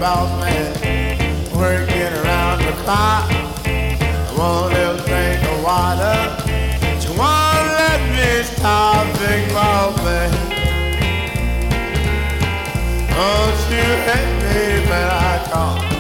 about me working around the clock. I want a little drink of water. But you won't let me stop thinking about me. Don't you hate me when I call?